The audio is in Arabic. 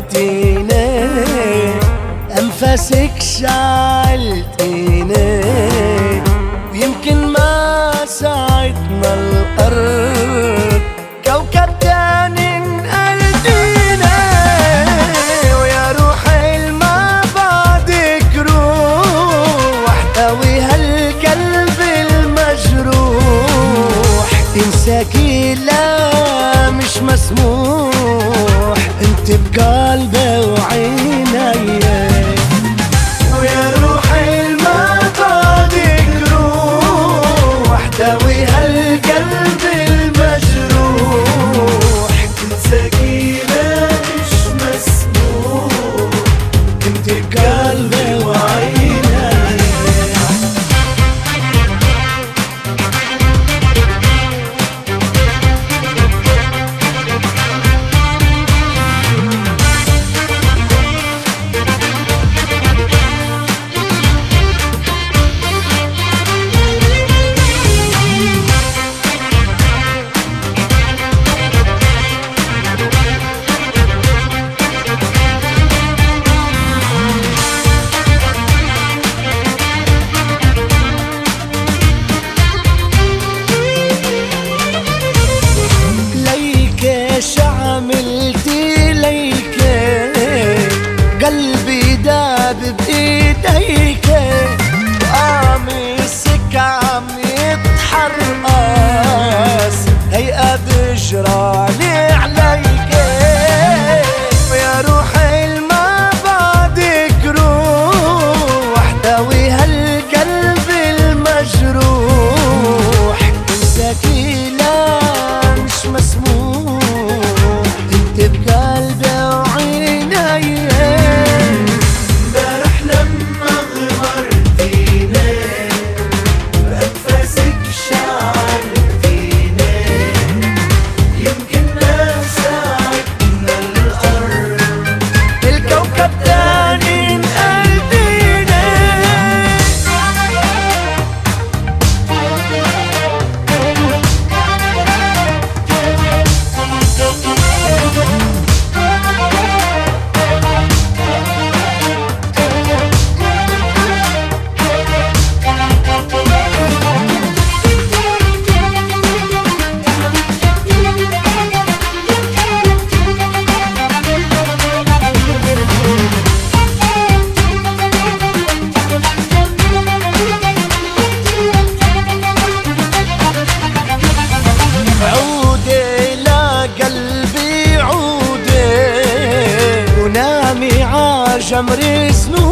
نورتيني، أنفاسك شعلتيني، ويمكن ما ساعدنا الأرض كوكب تاني نقلتيني، ويا روحي ما بعدك روح احتوي هالقلب المجروح، تنساكي لا مش مسموح، انت بقلبي وعيني، ويا روحي ما بعدك روح احتوي هالقلب المجروح، تنساكي لا مش مسموح، انت بقلبي وعيني. ايش عملتي ليك، قلبي داب بايديك، وقميصك عم يتحرقص هيئة بجرالي عليك، ويا روحي ما بعدك روح احتوي هالقلب المجروح، انساكي لا مش مسموح، بقلبي وعيني، امبارح لما غمرتيني بأنفاسك شعلتيني، يمكن ما ساعدنا الأرض الكوكب تاني نقلتيني. قلبي عودي ونامي عجمر سنون،